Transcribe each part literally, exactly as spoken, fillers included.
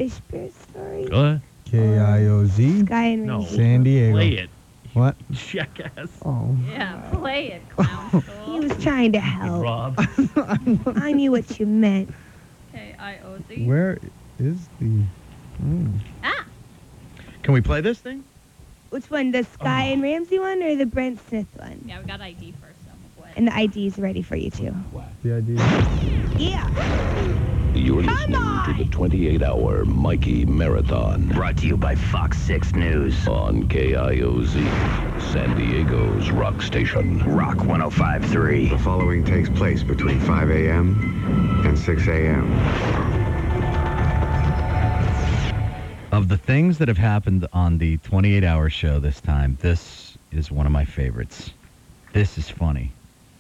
Fishbear story? Go ahead. K I O Z. Sky and No. Ramsey. San Diego. Play it. What? Jackass. Oh. Yeah, play it, clown. He was trying to help. Rob. I knew what you meant. K I O Z. Where is the... Mm. Ah! Can we play this thing? Which one, the Sky and Ramsey one or the Brent Smith one? Yeah, we got I D first, so I'm going. And the I D's ready for you, too. The idea. Yeah. You're Come listening on! to the twenty-eight hour Mikey Marathon Brought to you by Fox six News. on K I O Z, San Diego's rock station. Rock one oh five point three. The following takes place between five a.m. and six a.m. Of the things that have happened on the twenty-eight hour show this time, this is one of my favorites. This is funny.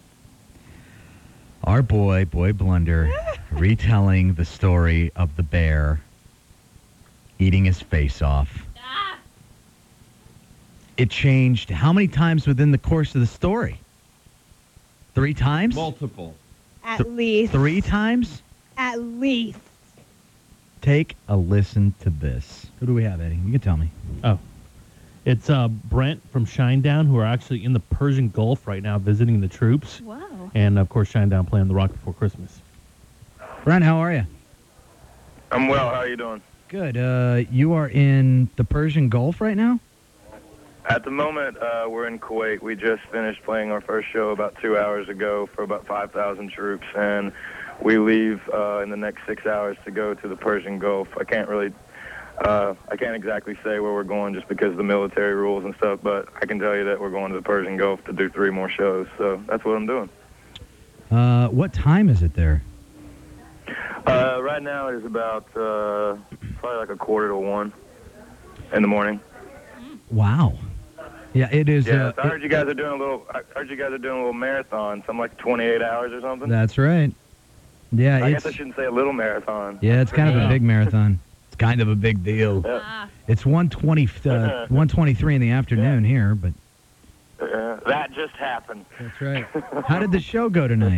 Our boy, Boy Blunder, retelling the story of the bear eating his face off. Ah! It changed how many times within the course of the story? Three times? Multiple. At Th- least. Three times? At least. Take a listen to this. Who do we have, Eddie? You can tell me. Oh. It's uh, Brent from Shinedown, who are actually in the Persian Gulf right now visiting the troops. Whoa. And, of course, Shinedown playing The Rock Before Christmas. Brent, how are you? I'm well. How are you doing? Good. Uh, you are in the Persian Gulf right now? At the moment, uh, we're in Kuwait. We just finished playing our first show about two hours ago for about five thousand troops, and we leave uh, in the next six hours to go to the Persian Gulf. I can't really, uh, I can't exactly say where we're going just because of the military rules and stuff, but I can tell you that we're going to the Persian Gulf to do three more shows, so that's what I'm doing. Uh, what time is it there? Uh, right now it is about uh, probably like a quarter to one in the morning. Wow. Yeah, it is. Yeah, uh, so I heard you guys are doing a little. I heard you guys are doing a little marathon, something like twenty-eight hours or something. That's right. Yeah, I it's guess I shouldn't say a little marathon. yeah, it's kind of a Yeah. big marathon. It's kind of a big deal. Yeah. Ah. It's one twenty, uh, one twenty-three in the afternoon here, but Uh, that just happened. that's right. How did the show go tonight?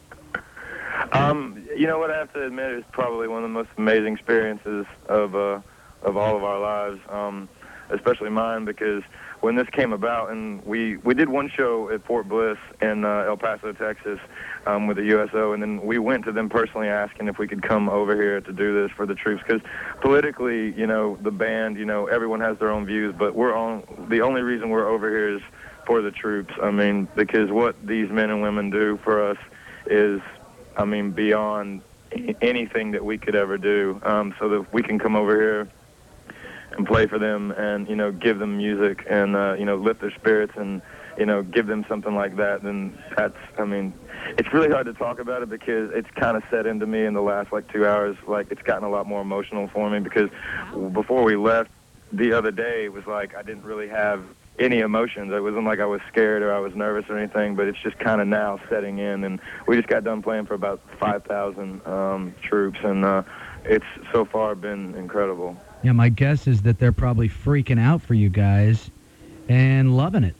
Um, you know what I have to admit is probably one of the most amazing experiences of uh, of all of our lives, um, especially mine, because when this came about, and we, we did one show at Fort Bliss in uh, El Paso, Texas, um, with the U S O, and then we went to them personally asking if we could come over here to do this for the troops, because politically, you know, the band, you know, everyone has their own views, but we're on, the only reason we're over here is for the troops. I mean, because what these men and women do for us is, I mean, beyond anything that we could ever do, um, so that we can come over here and play for them and, you know, give them music and, uh, you know, lift their spirits and, you know, give them something like that, then that's, I mean, it's really hard to talk about it because it's kind of set into me in the last, like, two hours. Like, it's gotten a lot more emotional for me because before we left the other day, it was like I didn't really have any emotions. It wasn't like I was scared or I was nervous or anything, but it's just kind of now setting in. And we just got done playing for about five thousand um, troops, and uh, it's so far been incredible. Yeah, my guess is that they're probably freaking out for you guys and loving it.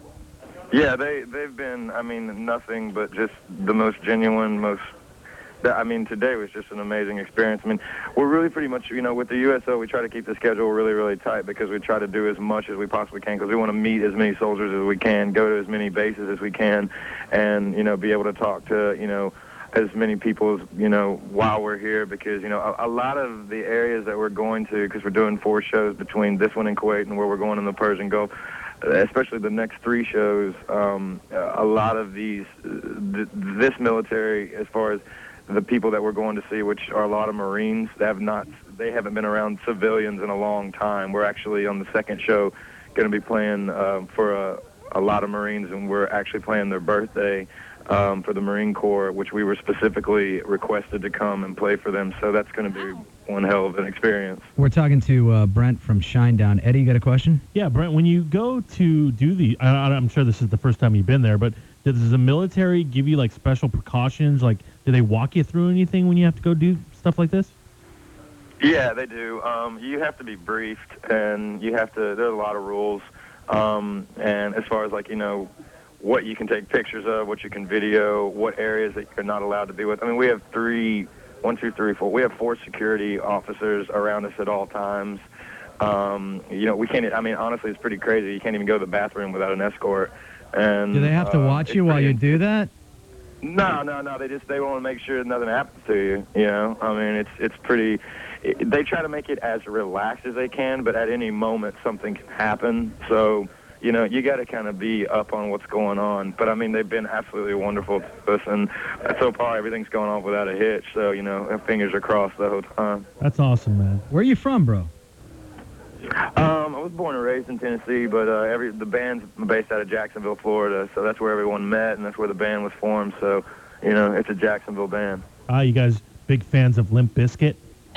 Yeah, they, they've been, I mean, nothing but just the most genuine, most, I mean, today was just an amazing experience. I mean, we're really pretty much, you know, with the U S O, we try to keep the schedule really, really tight because we try to do as much as we possibly can because we want to meet as many soldiers as we can, go to as many bases as we can, and, you know, be able to talk to, you know, as many people as, you know, while we're here because, you know, a, a lot of the areas that we're going to, because we're doing four shows between this one in Kuwait and where we're going in the Persian Gulf, especially the next three shows, um, a lot of these, th- this military, as far as the people that we're going to see, which are a lot of Marines, they have not, they haven't been around civilians in a long time. We're actually on the second show going to be playing uh, for a, a lot of Marines, and we're actually playing their birthday um, for the Marine Corps, which we were specifically requested to come and play for them. So that's going to be one hell of an experience. We're talking to uh, Brent from Shinedown. Eddie, you got a question? Yeah, Brent, when you go to do the, I, I'm sure this is the first time you've been there, but does the military give you, like, special precautions? Like, do they walk you through anything when you have to go do stuff like this? Yeah, they do. Um, you have to be briefed, and you have to, there's a lot of rules. Um, and as far as, like, you know, what you can take pictures of, what you can video, what areas that you're not allowed to be with. I mean, we have three one, two, three, four. We have four security officers around us at all times. Um, you know, we can't. I mean, honestly, it's pretty crazy. You can't even go to the bathroom without an escort. And Do they have to uh, watch it's you while pretty you do that? No, no, no. They just they want to make sure nothing happens to you. You know, I mean, it's it's pretty. It, they try to make it as relaxed as they can, but at any moment something can happen. So, you know, you got to kind of be up on what's going on. But I mean, they've been absolutely wonderful to us, and so far everything's going off without a hitch. So, you know, our fingers are crossed the whole time. That's awesome, man. Where are you from, bro? Um, I was born and raised in Tennessee, but uh, every the band's based out of Jacksonville, Florida, so that's where everyone met, and that's where the band was formed. So, you know, it's a Jacksonville band. Ah, you guys big fans of Limp Bizkit?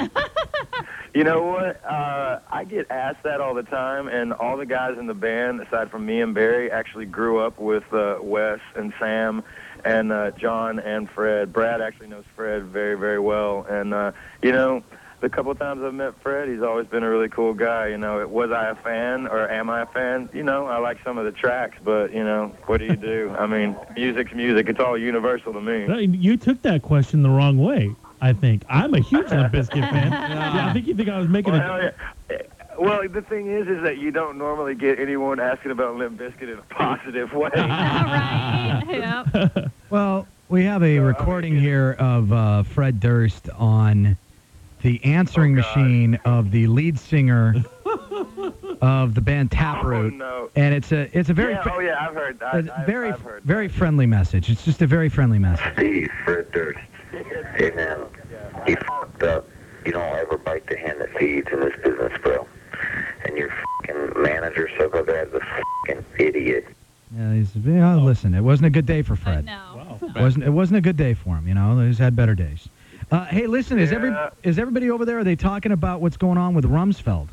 You know what? Uh, I get asked that all the time, and all the guys in the band, aside from me and Barry, actually grew up with uh, Wes and Sam and uh, John and Fred. Brad actually knows Fred very, very well, and, uh, you know, the couple of times I've met Fred, he's always been a really cool guy. You know, was I a fan or am I a fan? You know, I like some of the tracks, but, you know, what do you do? I mean, music's music. It's all universal to me. No, You took that question the wrong way, I think. I'm a huge Limp Bizkit fan. Yeah, I think you think I was making Well, a... hell yeah. Well, the thing is, is that you don't normally get anyone asking about Limp Bizkit in a positive way. Right. Yep. Well, we have a So, I recording mean, here of uh, Fred Durst on the answering Oh, God. machine of the lead singer of the band Taproot, Oh, no. and it's a it's a very Yeah, fri- oh, yeah, I've heard that. a I've, very I've heard very that. friendly message. It's just a very friendly message. Steve, Fred Durst. Hey, man, you fucked up. You don't ever bite the hand that feeds in this business, bro. And your fucking manager, so go is a fucking idiot. Yeah, he's, yeah, listen, it wasn't a good day for I Fred. know. It wasn't it wasn't a good day for him. You know, he's had better days. Uh, hey, listen, is every Yeah. is everybody over there? Are they talking about what's going on with Rumsfeld?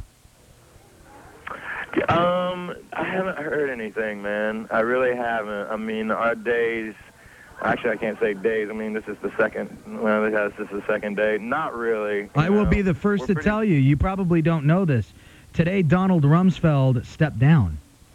Um, I haven't heard anything, man. I really haven't. I mean, our days. Actually, I can't say days. I mean, this is the second. Well, this is the second day. Not really. you I will know. be the first We're to pretty- tell you. You probably don't know this. Today, Donald Rumsfeld stepped down.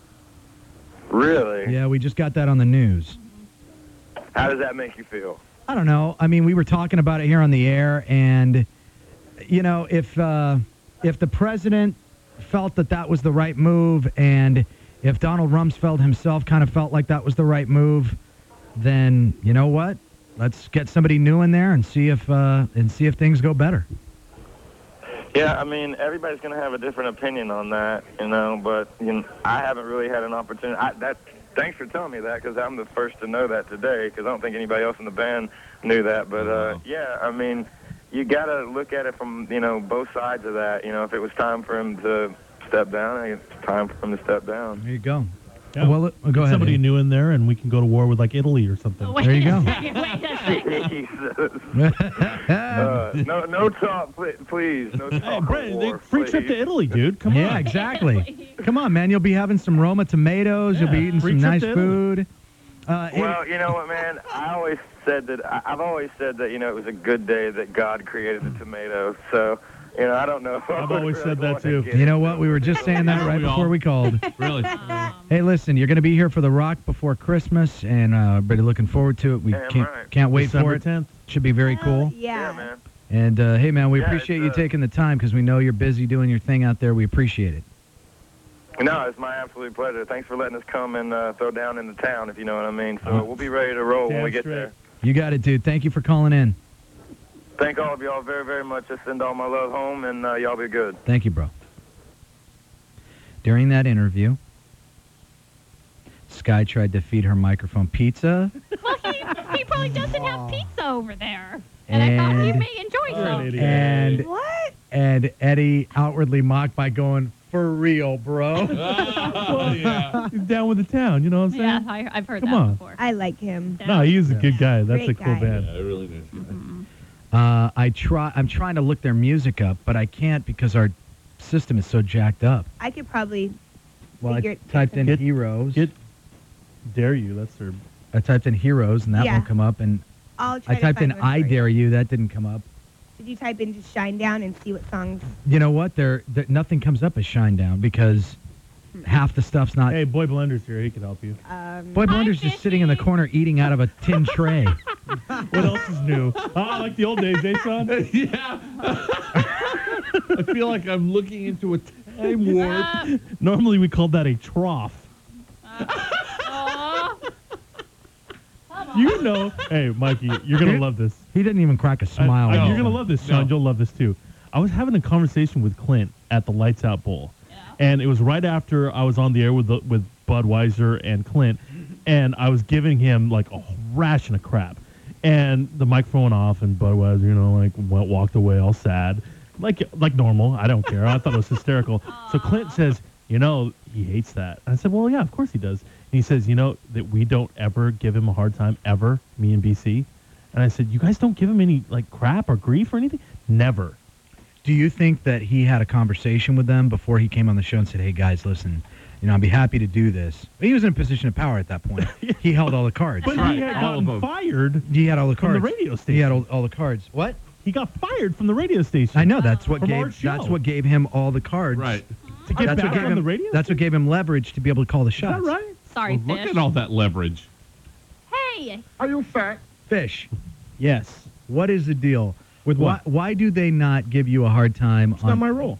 Really? Yeah, we just got that on the news. How does that make you feel? I don't know. I mean, we were talking about it here on the air, and you know, if uh, if the president felt that that was the right move, and if Donald Rumsfeld himself kind of felt like that was the right move, then you know what? Let's get somebody new in there and see if uh, and see if things go better. Yeah, I mean, everybody's going to have a different opinion on that, you know, but you know, I haven't really had an opportunity. I, that, thanks for telling me that, because I'm the first to know that today, because I don't think anybody else in the band knew that. But, uh, yeah, I mean, you got to look at it from, you know, both sides of that. You know, if it was time for him to step down, I think it's time for him to step down. There you go. Yeah. Well, uh, go Get ahead. somebody Dave. new in there, and we can go to war with, like, Italy or something. Oh, wait There you a go. second, wait a second. Jesus. Uh, no, no talk, pl- please. No talk. Hey, of Brent, war, free trip please. to Italy, dude. Come Yeah, on. exactly. Come on, man. You'll be having some Roma tomatoes. You'll be Yeah, eating free some trip nice to Italy. food. Uh, hey, Well, you know what, man? I always said that. I- I've always said that. You know, it was a good day that God created the tomato. So, you know, I don't know. if I I've would always really said that, wanna too. get you know into what? We were just saying that right We all- before we called. Really? Um, Hey, listen, you're going to be here for the Rock before Christmas, and uh, everybody looking forward to it. We Damn can't right. can't wait December for it. tenth. Should be very Hell cool. Yeah. Yeah, man. And uh, hey, man, we Yeah, appreciate it's, you uh, taking the time because we know you're busy doing your thing out there. We appreciate it. No, it's my absolute pleasure. Thanks for letting us come and uh, throw down in the town, if you know what I mean. So Uh, we'll be ready to roll when damn we get straight. there. You got it, dude. Thank you for calling in. Thank all of y'all very, very much. I send all my love home, and uh, y'all be good. Thank you, bro. During that interview, Sky tried to feed her microphone pizza, Well, he, he probably doesn't have pizza over there. And, I thought he And- may enjoy You're an some. idiot. and What? and Eddie outwardly mocked by going, "For real, bro." yeah. He's down with the town, you know what I'm saying? Yeah, I, I've heard Come that on. before. I like him. No, he's a good guy. That's Great a cool guy. band. Mhm. Uh, I try. I'm trying to look their music up, but I can't because our system is so jacked up. I could probably. Well, I Figure- typed in Get- heroes. Get Dare You. That's their. I typed in heroes, and that Yeah. won't come up. And I'll try I to typed in find one I for you. dare you. That didn't come up. Did you type in just Shine Down and see what songs? You know what? There, there nothing comes up as Shinedown because half the stuff's not. Hey, Boy Blender's here. He can help you. Um, Boy Hi, Blender's just sitting in the Fishy. corner eating out of a tin tray. What else is new? Ah, like the old days, eh, Sean? Yeah. I feel like I'm looking into a time warp. Normally we call that a trough. Aw. You know, hey, Mikey, you're gonna love this. He didn't even crack a I- smile. I- you're gonna love this, Sean. No. You'll love this too. I was having a conversation with Clint at the Lights Out Bowl, and it was right after I was on the air with the, with Budweiser and Clint, and I was giving him like a ration of crap, and the microphone went off, and Budweiser, you know, like went, walked away all sad, like like normal. I don't care. I thought it was hysterical. So Clint says, you know, he hates that. I said, well, yeah, of course he does. And he says, you know, that we don't ever give him a hard time ever, me and B C. And I said, you guys don't give him any like crap or grief or anything? Never. Do you think that he had a conversation with them before he came on the show and said, hey, guys, listen, you know, I'd be happy to do this? He was in a position of power at that point. He held all the cards. But Right, he had all of gotten them. fired He had all the from cards. the radio station. He had all, all the cards. What? He got fired from the radio station. I know. That's what From our gave. show. That's what gave him all the cards. Right. To get That's back what gave on him the radio. That's what gave him leverage to be able to call the Is shots. that right? Sorry, Well, look fish. at all that leverage. Hey, Are you fat? Fish. Yes. What is the deal? With Why, what? why do they not give you a hard time It's on not my role.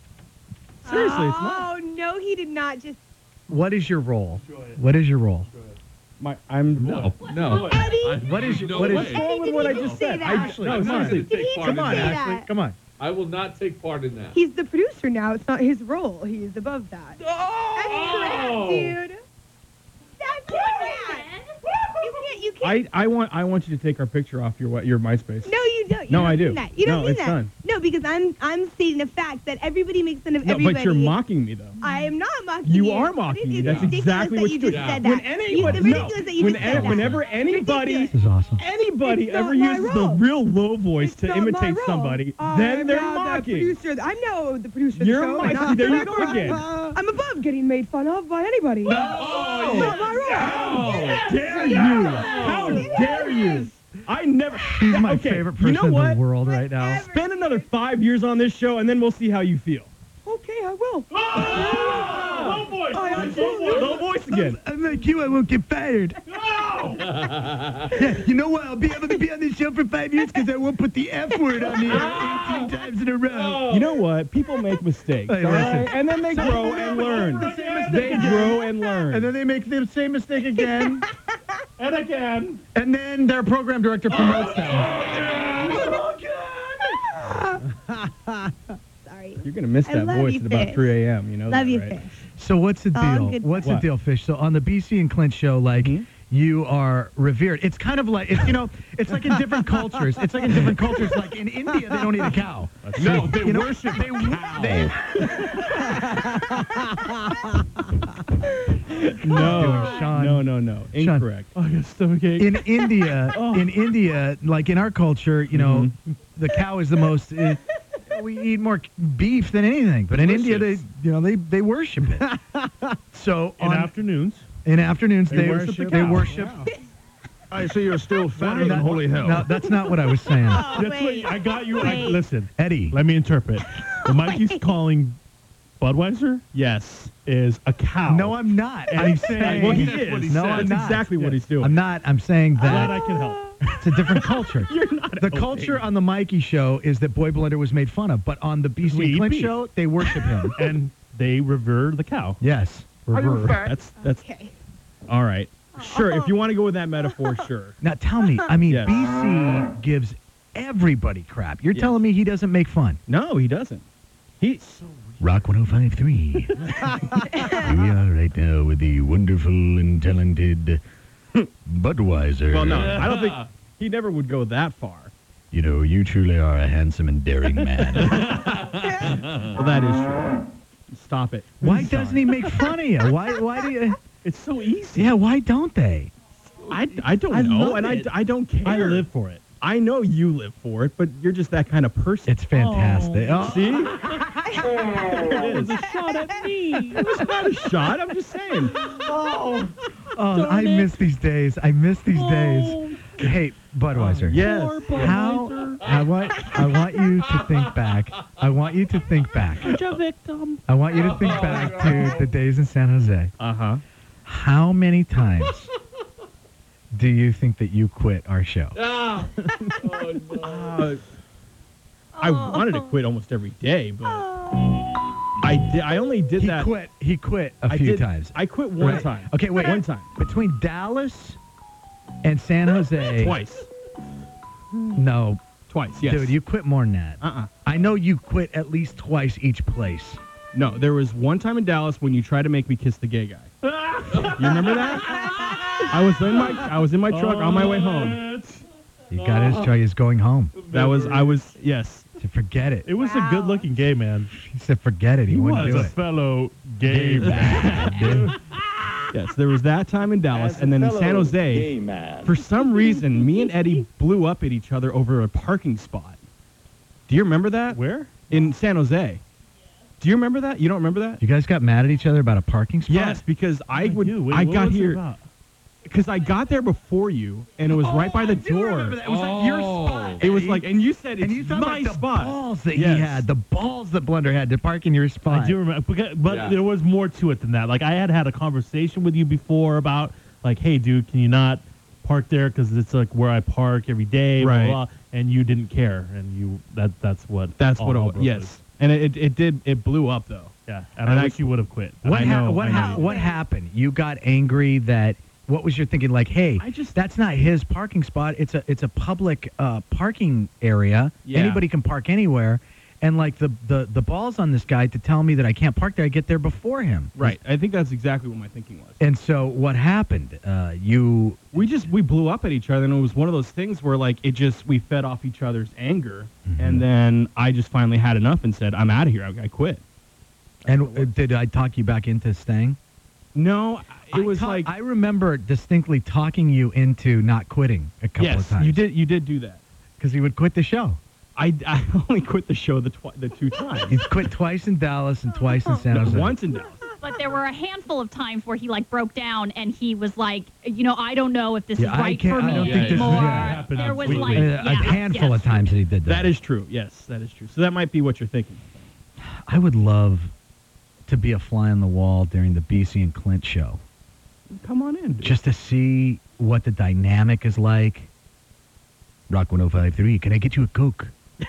Seriously, it's not. Oh, no, he did not just... what is your role? What is your role? My, I'm No, no. Eddie? I- What is- no what is- way. Eddie, wrong with did what he I just just say said. that? I, Ashley, no, I'm not seriously. gonna take Did he part in just Come on, say that. Ashley. that? Come on. I will not take part in that. He's the producer now. It's not his role. He's above that. That's correct, dude. That's correct. You can't, you can't. I, I want I want you to take our picture off your what your MySpace. No, you don't. You No, don't I mean do. That. You don't No, mean it's that. done. No, because I'm I'm stating a fact that everybody makes fun of No, everybody. but you're mocking me though. I am not mocking You you. are mocking me. It's That's ridiculous exactly that what you you just do. said When that. anybody, it's no, ridiculous that you when just any- said that. whenever It's anybody, ridiculous. This is awesome. anybody It's ever not my uses the role. real low voice It's to not my imitate role. somebody, I'm then they're now the mocking. producer. I'm now the producer of You're the show. mocking. not There the you go director. again. I'm above getting made fun of by anybody. Oh, It's not my role. How dare you? How dare you? I never. He's my okay, favorite person you know in what? the world right now. Whatever. Spend another five years on this show, and then we'll see how you feel. Okay, I will. Low voice. I absolutely Low voice again. I'm like you. I won't get fired. Yeah, you know what? I'll be able to be on this show for five years because I won't put the F word on the air eighteen times in a row. You know what? People make mistakes, Hey, all listen. right? And then they grow and learn. They grow and learn. And then they make the same mistake again, And again. and then their program director promotes them. Sorry. You're gonna miss I that love voice you, at about Fish. three a.m. You know Love that, you, right? fish. So what's the All deal? good What's the What? deal, Fish? So on the B C and Clint show, like Mhm. you are revered. It's kind of like it's you know, it's like in different cultures. It's like in different cultures. Like in India, they don't eat a cow. No, they You know, worship they, cow. they No, Sean. no, no, no. Sean. Incorrect. Oh, I got stomachache. in India, Oh. in India, like in our culture, you know, Mhm. the cow is the most. Uh, we eat more beef than anything, but in India, they, Delicious. you know, they they worship it. So in on, afternoons. in afternoons, They they, worship the They cow. worship. I see you're still fatter No, than holy hell. no, that's not what I was saying. Oh, That's wait. what I got you. I, Wait. listen, Eddie, let me interpret. What Mikey's calling Budweiser Yes. is a cow. no, I'm not. And I'm he's saying. Well, he That's is. what he no, said. I'm That's not. exactly what he's doing. I'm not. I'm saying Glad I that can help. it's a different culture. You're not The okay. culture on the Mikey show is that Boy Blender was made fun of, but on the B We C eat Clint beef. show, they worship him. And they revere the cow. Yes. Revere. That's that's Okay. all right. Sure, if you want to go with that metaphor, sure. Now tell me, I mean, Yes. B C gives everybody crap. You're Yes. telling me he doesn't make fun? No, he doesn't. He Rock one oh five point three. Here we are right now with the wonderful and talented Budweiser. well, no, I don't think he never would go that far. You know, you truly are a handsome and daring man. Well, that is true. Stop it. Why doesn't he make fun of you? Why? Why do you? It's so easy. Yeah. Why don't they? I, I don't I know, love and I, it. I don't care. I live for it. I know you live for it, but you're just that kind of person. It's fantastic. Oh. See? It is a shot at me. It's not a shot. I'm just saying. Oh, I miss these days. I miss these days. Hey, Budweiser. Yes. How I want I want you to think back. I want you to think back. You're a victim. I want you to think back to the days in San Jose. Uh huh. How many times do you think that you quit our show? Ah. Oh, no. uh, I wanted to quit almost every day, but I did. I only did he that. quit. He quit a I few did- times. I quit one Right. time. Okay, wait. One time. Between Dallas and San Jose. Twice. No. Twice, yes. Dude, you quit more than that. Uh-uh. I know you quit at least twice each place. No, there was one time in Dallas when you tried to make me kiss the gay guy. You remember that? I was in my I was in my truck on my way home. You got his try. He's going home. That was I was yes. To forget it. It was a good-looking gay man. He said forget it. He, He wouldn't was do a it. fellow gay man. Dude. Yes, there was that time in Dallas, and then in San Jose. For some reason, me and Eddie blew up at each other over a parking spot. Do you remember that? Where? In San Jose. Do you remember that? You don't remember that? You guys got mad at each other about a parking spot? Yes, because I would. do. Wait, I what got was it here about? because I got there before you, and it was right by the I do door. remember that. It was like your spot. It was Eddie. like, and you said it's and you thought my about the spot. balls that Yes. he had, the balls that Blunder had to park in your spot. I do remember, but, but Yeah. there was more to it than that. Like I had had a conversation with you before about, like, hey, dude, can you not park there because it's like where I park every day, blah, Right. blah, blah, and you didn't care, and you that that's what That's all what it hell was. broke Yes, loose. and it, it it did it blew up though. Yeah, and, And I I- wish you would have quit. What, I ha- know, what, I ha- know. what happened? You got angry that. What was your thinking? Like, hey, I just- that's not his parking spot. It's a it's a public uh, parking area. Yeah. Anybody can park anywhere. And like the, the the balls on this guy to tell me that I can't park there. I get there before him. Right. I think that's exactly what my thinking was. And so what happened? Uh, you We just we blew up at each other, and it was one of those things where like it just we fed off each other's anger, Mm-hmm. and then I just finally had enough and said, "I'm out of here. I, I quit." and uh, did I talk you back into staying? No, it I was ta- like I remember distinctly talking you into not quitting a couple yes, of times. you did you did do that. Because he would quit the show. I, I only quit the show the twi- the two times. He's quit twice in Dallas and twice in San Jose. Once in Dallas. But there were a handful of times where he like broke down and he was like, you know, I don't know if this Yeah, is I right can't- for I me don't think this is- anymore. yeah, happened there was completely. like Uh, a yeah, handful yes. of times that he did that. That is true. Yes, that is true. So that might be what you're thinking. I would love to be a fly on the wall during the B C and Clint show, Come on in. Dude. just to see what the dynamic is like. Rock one oh five three, can I get you a Coke?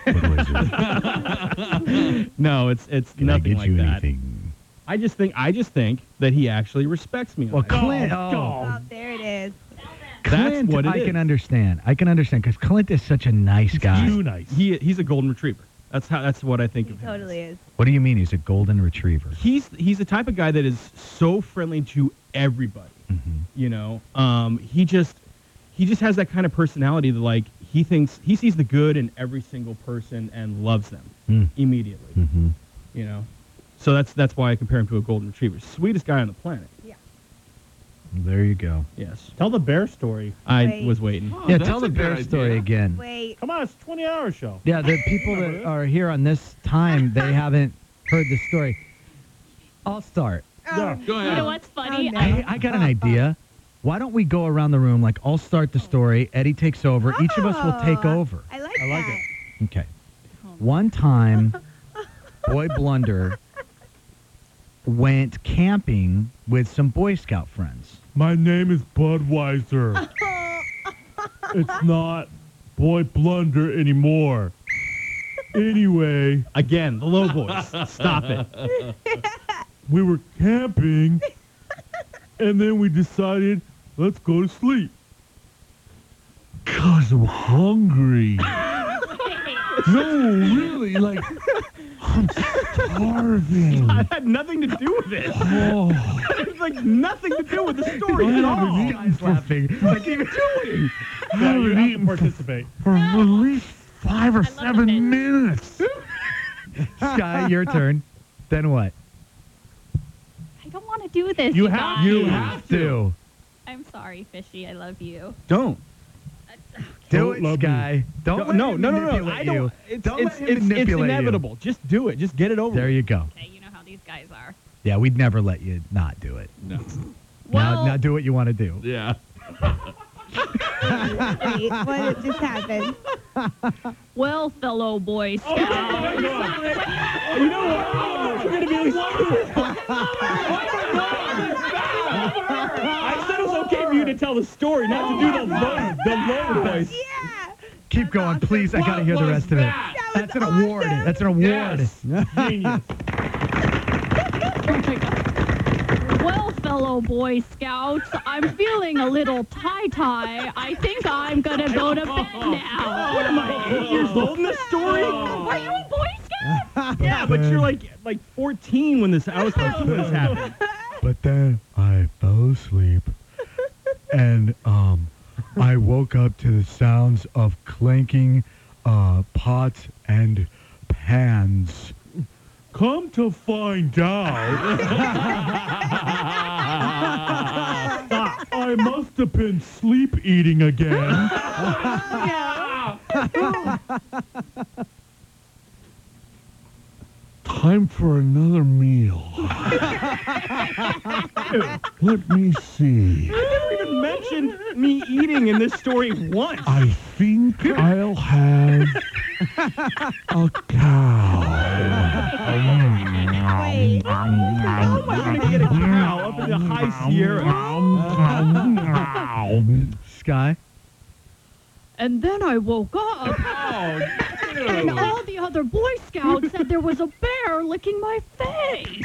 Budweiser. no, it's it's Can I nothing get like you that. anything? I just think I just think that he actually respects me. Well, on that. Clint, Oh, oh, Oh, there it is. That's Clint, what it I is. can understand. I can understand because Clint is such a nice guy. Too nice. He he's a golden retriever. That's how that's what I think He of him. totally as. is. What do you mean he's a golden retriever? He's he's the type of guy that is so friendly to everybody. Mhm. You know, um, he just he just has that kind of personality that like he thinks he sees the good in every single person and loves them Mm. immediately. Mhm. You know, so that's that's why I compare him to a golden retriever. Sweetest guy on the planet. There you go. Yes, Tell the bear story. I Wait. was waiting. yeah, that's tell the a good bear idea. story again. Wait. Come on, it's a twenty-hour show. Yeah, the people that are here on this time, they haven't heard the story. I'll start. Yeah. Go You ahead. know what's funny? Oh, no. I, Hey, I got an idea. Why don't we go around the room? Like, I'll start the story. Eddie takes over. Each of us will take Oh, over. I like I like that. it. Okay. One time, Boy Blunder went camping with some Boy Scout friends. My name is Budweiser. It's not Boy Blunder anymore. Anyway, Again, the low voice. Stop it. we were camping, and then we decided, let's go to sleep. Cause I'm hungry. No, really, like, I'm starving. I had nothing to do with it. Oh, It's like nothing to do with the story I at all. haven't eaten for, Like, even doing. I haven't eaten participate. For at least five or love seven it. minutes. Sky, your turn. Then what? I don't want to do this. You You, have- guys. You have to. I'm sorry, Fishy. I love you. Don't. Do Don't it, love Sky. Don't No, let no, him no, no, no. manipulate I don't. you. It's, Don't it's, let him it's, it's manipulate you. inevitable. Just do it. Just get it over. There with. you go. Okay, you know how these guys are. Yeah, we'd never let you not do it. No. Now, Well, now do what you want to do. Yeah. Wait, what just happened? well, fellow Boy Scouts. You know what? We're gonna be. I said it was okay for you to tell the story, not to do the low, the lower voice. Yeah. Keep going, please. I gotta hear the rest of it. That was That's an awesome. award. That's an award. Yes. Genius. Well, fellow Boy Scouts, I'm feeling a little tie-tie. I think I'm gonna go to bed now. What am I, eight years old in this story? Were you a Boy Scout? Yeah, but you're like like fourteen when this. I was fourteen when this happened. But then I fell asleep, and um, I woke up to the sounds of clanking uh, pots and pans. Come to find out, I must have been sleep eating again. Time for another meal. Let me see. I never even mentioned me eating in this story once. I think I'll have a cow. Wait. How am I going to get a cow up in the high Sierra? Sky? And then I woke up, Oh, and dude. all the other Boy Scouts said there was a bear licking my face.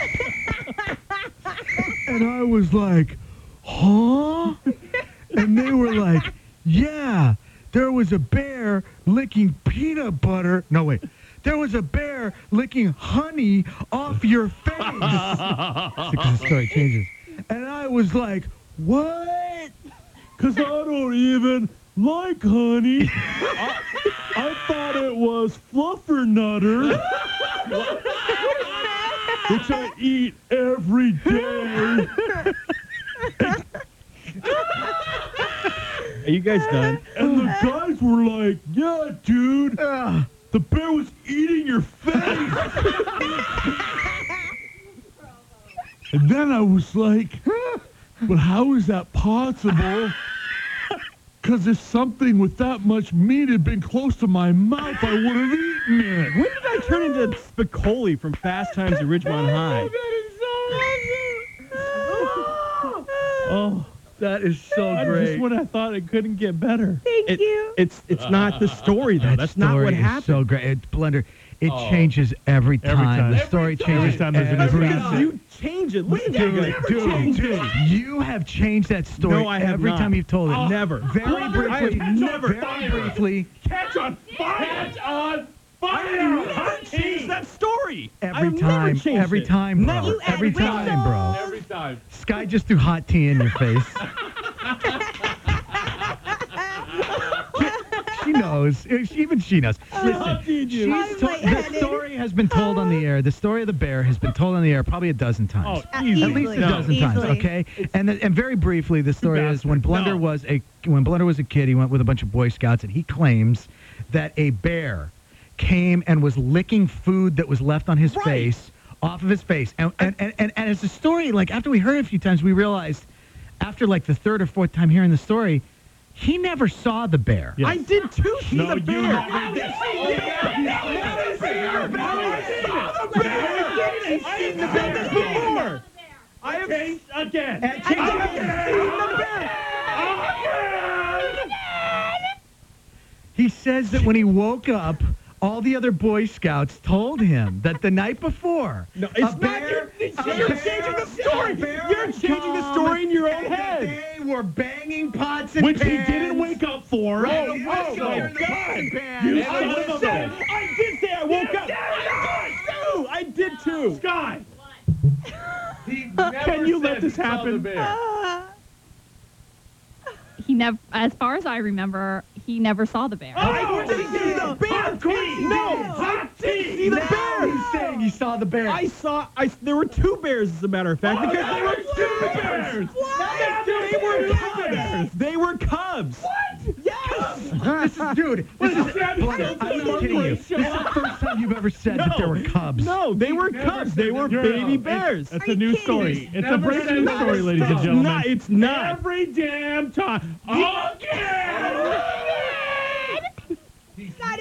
And I was like, huh? And they were like, yeah, there was a bear licking peanut butter. No, wait. There was a bear licking honey off your face. Because the story changes. And I was like, what? Because I don't even like honey. I, I thought it was fluffernutter, which I eat every day. Are you guys done? And the guys were like, yeah, dude, the bear was eating your face. And then I was like, but how is that possible? Because if something with that much meat had been close to my mouth, I would have eaten it. When did I turn into Spicoli from Fast Times at Ridgemont High? Oh, That is so I great. just when I thought it couldn't get better. Thank It- you. It's it's not the story though. That That's not story what is happened. so great. It, Blender, it Oh. changes every time. Every time. The Every story time. changes Every time there's a new every season. time. You change it. Listen to Dude, it. dude, dude, you have changed that story No, I have every not. time you've told it. Oh, never. Very I briefly, have never. very briefly, Catch on fire! Catch on I have never changed that story. every I've time, never changed every it. time, bro. Never. You Every add time, bro. whistles. Every time. Sky just threw hot tea in your face. She knows. Even she knows. Listen, she's I'm to- lightheaded. the story has been told on the air. The story of the bear has been told on the air probably a dozen times. Oh, Uh, easy. At least a Easily. dozen times, Easily. okay? And then, and very briefly, the story is when Blunder No. was a when Blunder was a kid, he went with a bunch of Boy Scouts, and he claims that a bear came and was licking food that was left on his Right. face off of his face. And and, and and and as the story, like after we heard it a few times, we realized after like the third or fourth time hearing the story, he never saw the bear. Yes. I did too. She's No, a you bear. never did. I have said this before. I have Change again. And I have seen the bear. He says that when he woke up, all the other Boy Scouts told him that the night before, No, a it's not. bear, You're, a you're bear- changing the story. a bear You're had changing the come story in your own and that head. They were banging pots and Which he pans. didn't wake up for. Right, Oh, he oh, was my in the God. pots and pans. You And son I of a was said, bitch. I did say I woke up. I did too. Sky. Can you let this happen? Ah. He never, as far as I remember, he never saw the bear. I didn't see the bear. No, I didn't see the Now bear. he's saying he saw the bear. I saw. I there were two bears, as a matter of fact, because they were two bears. They were cubs. They were cubs. What? Yes. this is, dude, this is, Blunder, I'm not kidding you. This is the first time you've ever said that there were cubs. No, they were cubs. They were baby bears. It's Are a you new kidding story. me? It's a Never breaking said news that. story, ladies and It's gentlemen. not. It's not. Every damn time. Again. Sky,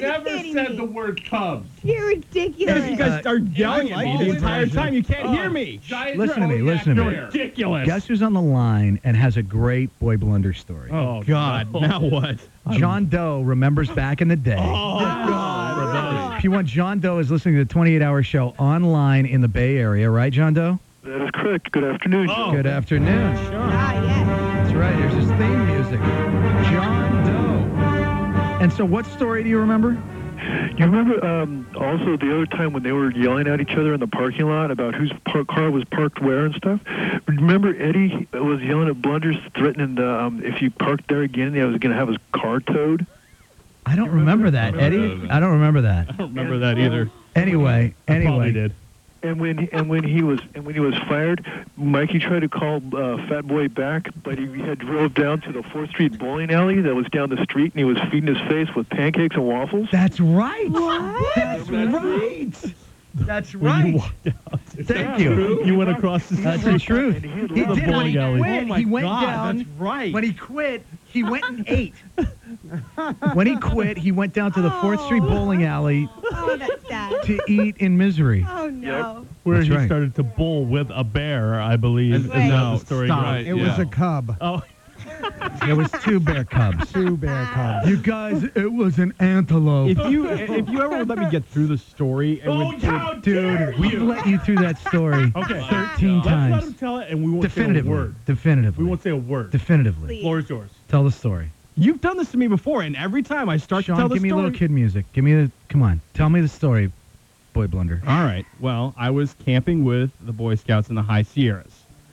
never kidding said me. the word Cubs. You're ridiculous. If you guys are yelling at me the entire time, you can't hear me. Listen to me, listen to me. Ridiculous. Guess who's on the line and has a great Boy Blunder story? Oh, God. no. Now what? John Doe remembers back in the day. Oh, God. P one John Doe is listening to the twenty-eight hour show online in the Bay Area, right, John Doe? That is correct. Good afternoon. Oh. Good afternoon. Ah, yes. That's right. Here's his theme music. John Doe. And so what story do you remember? You remember um, also the other time when they were yelling at each other in the parking lot about whose par- car was parked where and stuff? Remember Eddie was yelling at Blunders, threatening the, um, if he parked there again, he was going to have his car towed? I don't remember that. Eddie? I don't remember that. I don't remember that either. Anyway, I probably anyway. did. And when and when he was and when he was fired, Mikey tried to call uh, Fat Boy back, but he had drove down to the fourth Street bowling alley that was down the street, and he was feeding his face with pancakes and waffles. That's right. What? That's right. That's When right. you walked out. Is Thank that you. true? You went across the That's street. the truth. And he had He little did. When bowling he alley. quit, Oh, my he went God, down. that's right. When he quit, he went and ate. When he quit, he went down to the fourth Street bowling alley Oh, that's sad. to eat in misery. Oh, no. Where That's he right. started to bowl with a bear, I believe. Is Wait. that No, the story? stop. Right. It was a cub. Oh, There was two bear cubs. Two bear cubs. You guys, it was an antelope. If you if you ever would let me get through the story, and oh would, how Dude, dare we've you. let you through that story Okay. thirteen Let's let times. him tell it, and we won't say a Definitively. word. Definitively. We won't say a word. Definitively. Please. Floor is yours. Tell the story. you've done this to me before, and every time I start Sean, to tell the give me story. a little kid music. Give me the. Come on. Tell me the story, Boy Blunder. All right. Well, I was camping with the Boy Scouts in the High Sierras.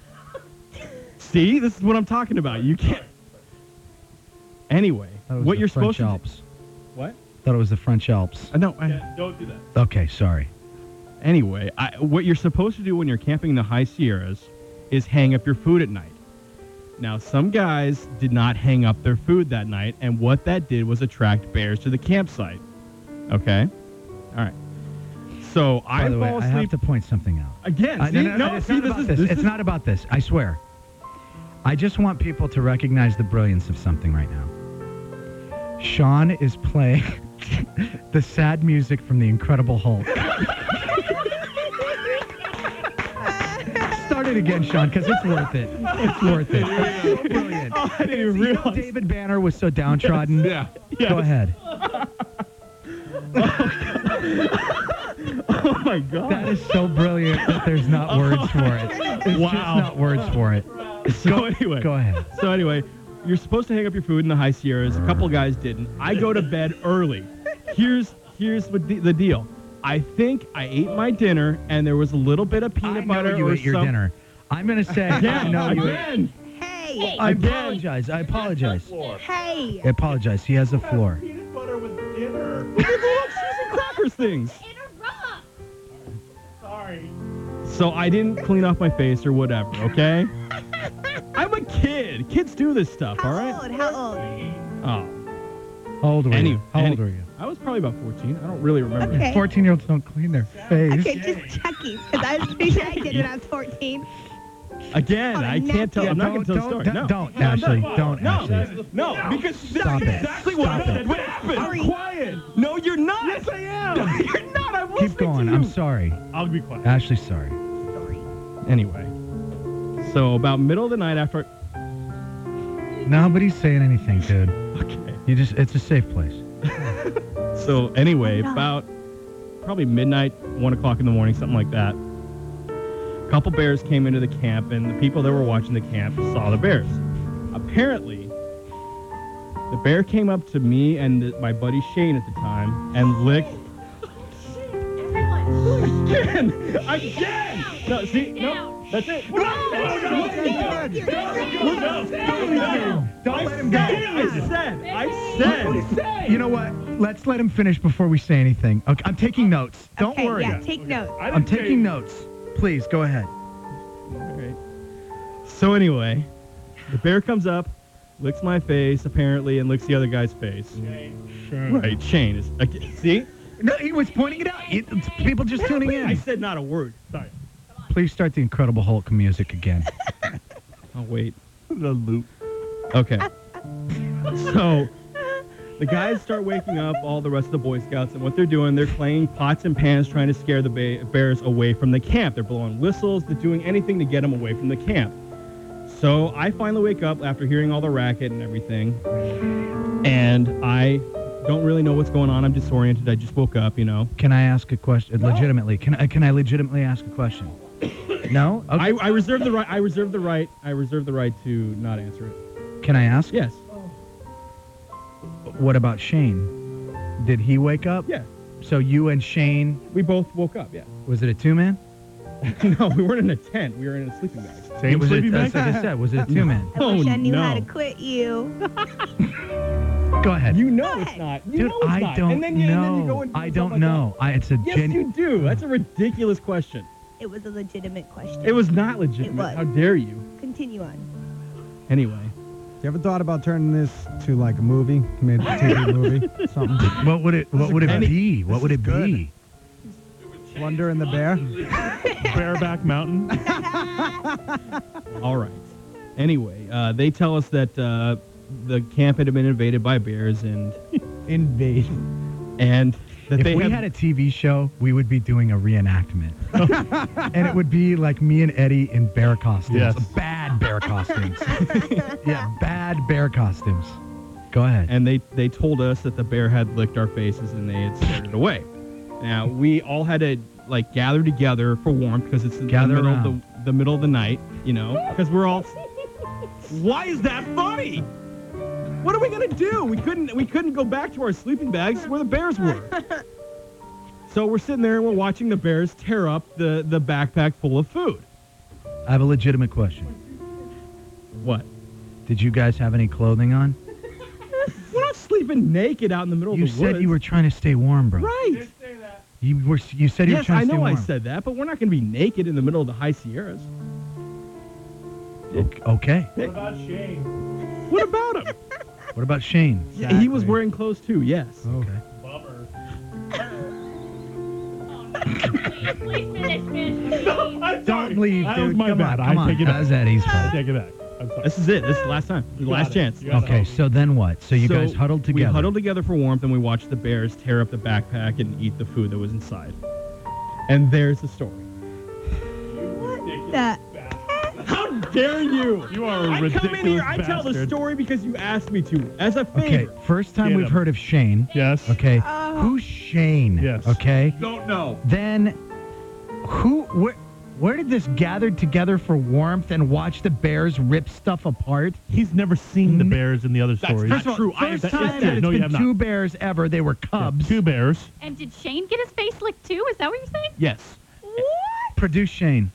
See, this is what I'm talking about. You can't. Anyway, That was what the you're French supposed to Alps. do. What? Thought it was the French Alps. Uh, no. I- Yeah, don't do that. Okay, sorry. Anyway, I, what you're supposed to do when you're camping in the High Sierras is hang up your food at night. Now, some guys did not hang up their food that night, and what that did was attract bears to the campsite. Okay? All right. So By I the way, fall I have asleep to point something out. again. I- See, no, no, no, it's see, not this about is this. this It's is not about this. I swear. I just want people to recognize the brilliance of something right now. Sean is playing the sad music from The Incredible Hulk. Start it again, Sean, because it's worth it. It's worth it. It's so brilliant. Oh, I didn't even You know realize. David Banner was so downtrodden. Yeah. Go ahead. Oh my God. That is so brilliant that there's not words for it. It's Wow. just not words for it. So anyway. Go ahead. So anyway, you're supposed to hang up your food in the High Sierras. A couple guys didn't. I go to bed early. Here's here's what the, the deal. I think I ate my dinner, and there was a little bit of peanut I know butter you or ate your some- dinner. I'm going to say I Again, know you ate. again. Hey. I Again. apologize. I apologize. Hey. I apologize. He has the floor. Peanut butter with dinner. Look at the little cheese and crackers things. Sorry. So I didn't clean off my face or whatever, okay? I'm a kid. Kids do this stuff, How all right? old? How old? Oh. How old were Any- you? How any- old were you? I was probably about fourteen. I don't really remember. Okay. fourteen-year-olds don't clean their face. Okay, just checking, because I was pretty sure I did when I was fourteen. Again, Oh, I can't tell. Yeah, I'm not don't, going to tell the don't, story. don't, No. don't, No, I'm Ashley. not. Don't, No. Ashley. No, because Stop that's it. exactly what Stop happened. it. What happened? Sorry. Quiet. No, you're not. Yes, I am. No, you're not. I'm listening Keep going. to you. I'm sorry. I'll be quiet. Ashley's sorry. Anyway, so about middle of the night after. Nobody's saying anything, dude. Okay. You just, it's a safe place. So anyway, about probably midnight, one o'clock in the morning, something like that. A couple bears came into the camp, and the people that were watching the camp saw the bears. Apparently, the bear came up to me and th- my buddy Shane at the time and licked. Again! Again! No, see, no, that's it. No, no, no, no, no. Don't let him go. I said, I said. You know what? Let's let him finish before we say anything. Okay, I'm taking notes. Don't Okay, worry. yeah, take notes. I I'm didn't say- taking notes. Please, go ahead. All right. So anyway, the bear comes up, licks my face apparently, and licks the other guy's face. Right, Shane is. Okay, see? No, he was pointing it out. It- it's people just tuning I in. said not a word. Sorry. Please start the Incredible Hulk music again. I'll wait. The loop. Okay. So The guys start waking up all the rest of the Boy Scouts, and what they're doing, they're playing pots and pans, trying to scare the ba- bears away from the camp. They're blowing whistles, they're doing anything to get them away from the camp. So I finally wake up after hearing all the racket and everything, and I don't really know what's going on. I'm disoriented. I just woke up, you know. Can I ask a question? Legitimately, can I can I legitimately ask a question? No. Okay. I, I reserve the right. I reserve the right. I reserve the right to not answer it. Can I ask? Yes. What about Shane? Did he wake up? Yeah. So you and Shane, We both woke up. Yeah. was it a two-man? No, we weren't in a tent. We were in a sleeping bag. Same was it, sleeping that's bag? like I said, was it a two-man? I wish I Oh, knew how no. to quit you. Go ahead. You know it's not. You Dude, know it's I not. don't and then you, know. And then you go and do I stuff don't like know. I, it's a That. Yes, genu- you do. That's a ridiculous question. It was a legitimate question. It was not legitimate. was. How dare you? Continue on. Anyway. You ever thought about turning this to like a movie, made a T V movie, something? What would it What would it Any- be? What would it good. be? Wonder and the Bear. Bareback Mountain. All right. Anyway, uh, they tell us that uh, the camp had been invaded by bears, and Invade. and that If they we had, had a T V show, we would be doing a reenactment. And it would be like me and Eddie in bear costumes. Yes. Bad bear costumes. Yeah, bad bear costumes. Go ahead. and they they told us that the bear had licked our faces and they had scared it away. Now we all had to like gather together for warmth because it's in Gather the middle around. of the, the middle of the night, you know, because we're all. Why is that funny? What are we gonna do? We couldn't we couldn't go back to our sleeping bags where the bears were. So we're sitting there and we're watching the bears tear up the, the backpack full of food. I have a legitimate question. What? Did you guys have any clothing on? We're not sleeping naked out in the middle You of the said woods. you were trying to stay warm, bro. Right. You were. You said you were Yes, trying I to stay know I warm. said that, but we're not going to be naked in the middle of the high Sierras. Ok- Okay. What about Shane? What about him? What about Shane? Yeah, he was wearing clothes too, yes. Okay. Bummer. Please finish, finish. Don't leave, That dude. was my come bad. on, I come on. take it back. That's Eddie's I fault. take it back. I'm sorry. This is it. This is the last time. The You last got it. chance. You got it. Okay, so then what? So you So guys huddled together. We huddled together for warmth and we watched the bears tear up the backpack and eat the food that was inside. And there's the story. What the? How dare you? You are a I ridiculous come in here, I tell the bastard. story because you asked me to, as a Okay, favor. first time Get we've him. heard of Shane. Yes. Okay, Oh. who's Shane? Yes. Okay. Don't know. Then, who? Where? Where did this gathered together for warmth and watch the bears rip stuff apart? He's never seen the N- bears in the other That's stories. not First of all, true. I First have time said that that. it's No, you been have not. two bears ever. They were cubs. Two bears. And did Shane get his face licked too? Is that what you're saying? Yes. Produce Shane.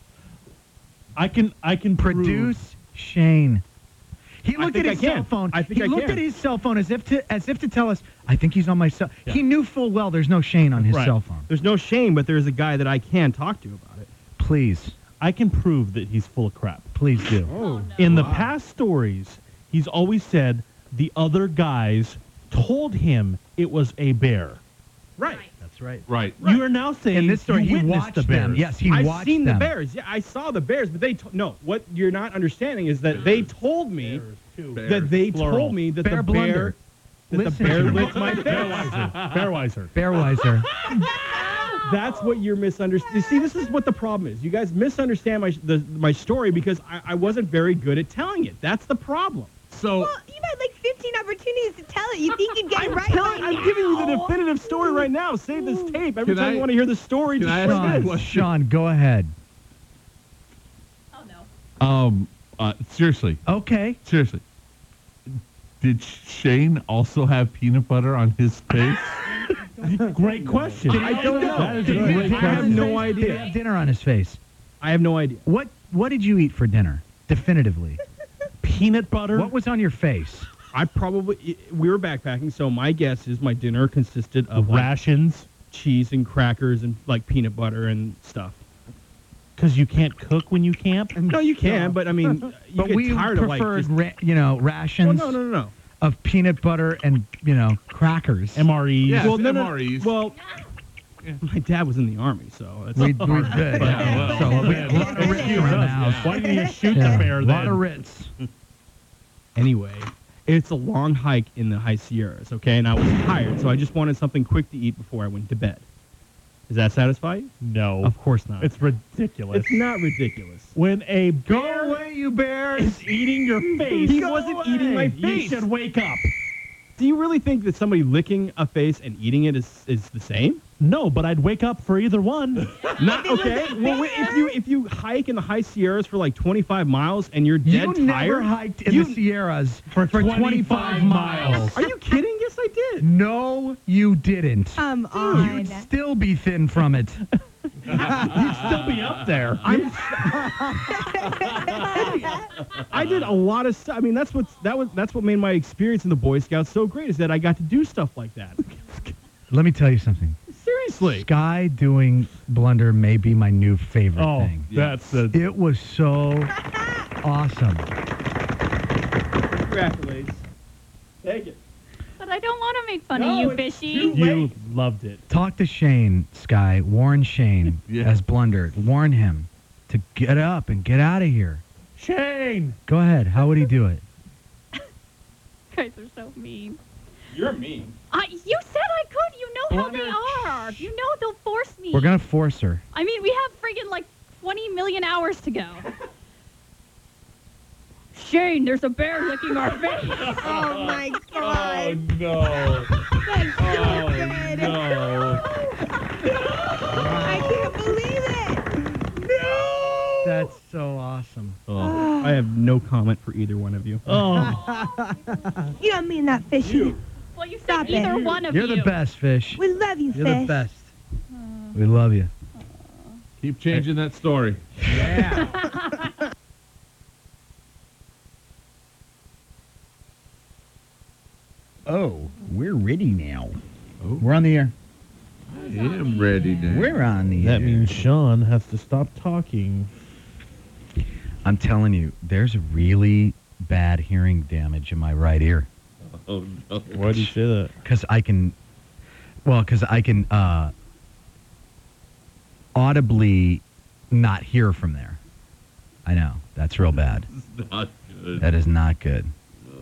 I can I can prove- Produce Shane. He I looked think at I his can. cell phone. I think he I looked can. at his cell phone as if to as if to tell us, I think he's on my cell. Yeah. He knew full well there's no Shane on his Right. cell phone. There's no shame, but there's a guy that I can talk to about it. Please, I can prove that he's full of crap. please do. Oh. In the past stories, he's always said the other guys told him it was a bear. Right. That's right. Right. You are now saying In this story, you he witnessed watched the bears. them. Yes, he I've watched seen them. the bears. Yeah, I saw the bears, but they to- no. What you're not understanding is that they told me that they Plural. told me that Bear the blunder. bear that Listen the bear to me. licked my face. Bearweiser. Bearweiser. That's what you're misunderstanding. See, this is what the problem is. You guys misunderstand my the, my story because I, I wasn't very good at telling it. That's the problem. So Well, you've had like fifteen opportunities to tell it. You think you'd get I'm it right telling, by I'm now. giving you the definitive story right now. Save this tape. Every Can time I- you want to hear the story, can just I play ask this. you a Sean, Sean, go ahead. Oh no. um uh seriously, Okay. seriously. Did Shane also have peanut butter on his face? Great question. I don't know. That is a Did he great have I have question. no Did he idea. have dinner on his face? I have no idea. What What did you eat for dinner? Definitively. Peanut butter. What was on your face? I probably we were backpacking, so my guess is my dinner consisted of like, rations? cheese and crackers and like peanut butter and stuff. Because you can't cook when you camp? No, you can, but I mean, you But get we tired of like preferred, just, ra- you know, well, rations no, no, no, no. of peanut butter and, you know, crackers. M R Es. Yeah. Well, no, no, M R Es. well, my dad was in the army, so that's we, we did. Yeah, well, so we, man, a lot of Ritz excuse around the us. house. Why didn't you shoot Yeah, the bear a lot then? of Ritz. Anyway, It's a long hike in the High Sierras, okay? And I was tired, so I just wanted something quick to eat before I went to bed. Does that satisfy you? No. Of course not. It's ridiculous. It's not ridiculous. When a Go bear away, you bears! is eating your face, He go wasn't away. eating my You face. should wake up. Do you really think that somebody licking a face and eating it is, is the same? No, but I'd wake up for either one. Not okay. Well, wait, if you if you hike in the High Sierras for like twenty-five miles and you're You dead never tired, hiked in you- the Sierras For for twenty-five twenty-five miles. miles. Are you kidding? Yes, I did. No, you didn't. Come on. You'd still be thin from it. You'd still be up there. I'm. I did a lot of stuff. I mean, that's what that was. That's what made my experience in the Boy Scouts so great. Is that I got to do stuff like that. Let me tell you something. Seriously. Sky doing Blunder may be my new favorite Oh, thing. that's the. It was so awesome. Congratulations. Take it. But I don't want to make fun No, of you, it's Fishy. too- You loved it. Talk to Shane, Sky. Warn Shane Yeah. as Blunder. Warn him to get up and get out of here. Shane! Go ahead. How would he do it? You guys are so mean. You're mean. I, you said I could. You know how they are. You know they'll force me. We're going to force her. I mean, we have friggin' like twenty million hours to go. Shane, there's a bear licking our face. Oh my Oh, God. no. That's so Oh, good. no. I can't believe it. No. That's so awesome. Oh, I have no comment for either one of you. Oh. You don't mean that, Fishy. Well, you said Stop it. either one of You're you. the best, Fish. We love you, You're Fish. the best. We love you. Keep changing that story. Oh, we're ready now. We're on the air. I am ready now. We're on the That air. means Sean has to stop talking. I'm telling you, there's really bad hearing damage in my right ear. Oh, no. Why do you say that? Because I can, well, because I can uh, audibly not hear from there. I know. That's real bad. It's not good. That is not good. No.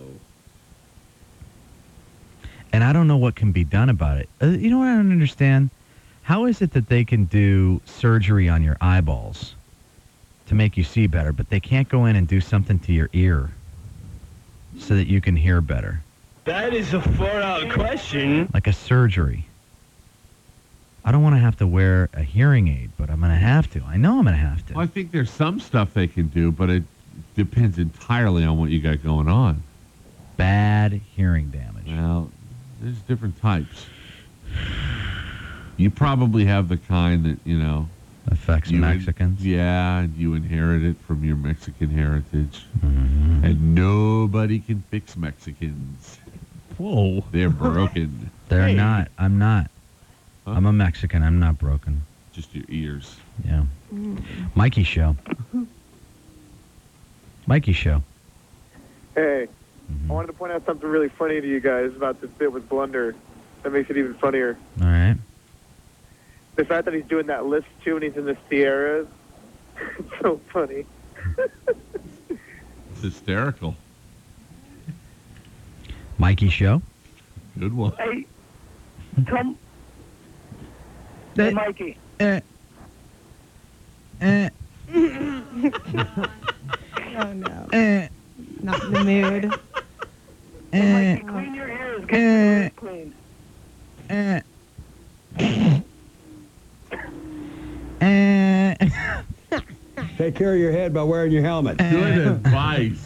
And I don't know what can be done about it. Uh, you know what I don't understand? How is it that they can do surgery on your eyeballs to make you see better, but they can't go in and do something to your ear so that you can hear better? That is a far-out question. Like a surgery. I don't want to have to wear a hearing aid, but I'm going to have to. I know I'm going to have to. Well, I think there's some stuff they can do, but it depends entirely on what you got going on. Bad hearing damage. Well, there's different types. You probably have the kind that, you know... Affects you in- Mexicans. yeah, and you inherit it from your Mexican heritage. Mm-hmm. And nobody can fix Mexicans. Whoa. They're broken. They're Hey. not. I'm not. Huh? I'm a Mexican. I'm not broken. Just your ears. Yeah. Mikey Show. Mikey Show. Hey, Mhm. I wanted to point out something really funny to you guys about this bit with Blunder. That makes it even funnier. All right. The fact that he's doing that list too and he's in the Sierras. It's so funny. It's hysterical. Mikey Show. Good one. Hey, come. Hey, Mikey. Eh. Eh. Oh no. Eh. Not in the mood. Eh. Mikey, clean your ears. Get Eh. your ears clean. Eh. Eh. Take care of your head by wearing your helmet. Good advice.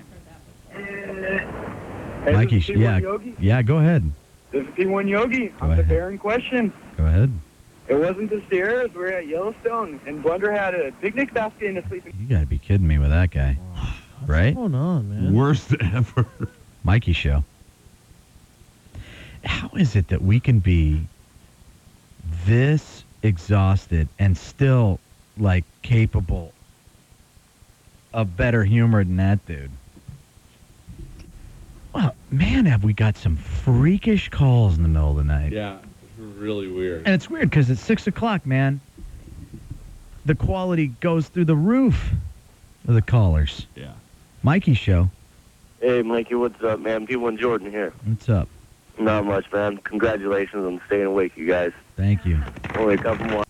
Hey, Mikey, this is sh- P one yeah, Yogi. yeah, go ahead. This is P one Yogi. Go I'm the ahead. bear in question. Go ahead. It wasn't the Sierras. We were at Yellowstone, and Blunder had a picnic basket and a sleeping. You gotta be kidding me with that guy. Right? What's going on, man? Worst ever. Mikey Show. How is it that we can be this exhausted and still, like, capable of better humor than that dude? Well, man, have we got some freakish calls in the middle of the night. Yeah, it's really weird. And it's weird because it's six o'clock, man. The quality goes through the roof of the callers. Yeah. Mikey Show. Hey, Mikey, what's up, man? P one Jordan here. What's up? Not much, man. Congratulations on staying awake, you guys. Thank you. Only a couple more